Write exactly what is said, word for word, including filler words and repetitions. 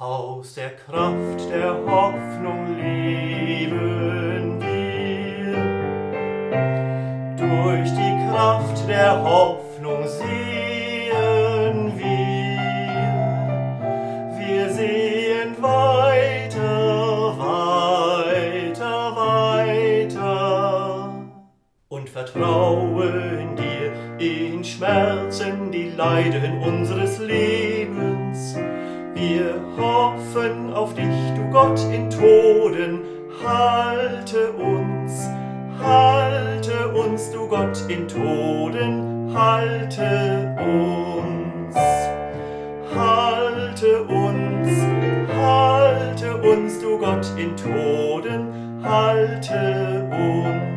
Aus der Kraft der Hoffnung leben wir. Durch die Kraft der Hoffnung sehen wir. Wir sehen weiter, weiter, weiter und vertrauen dir in Schmerzen, die Leiden unseres Lebens. Wir hoffen auf dich, du Gott in Toden, halte uns, halte uns, du Gott in Toden, halte uns, halte uns, halte uns, du Gott in Toden, halte uns.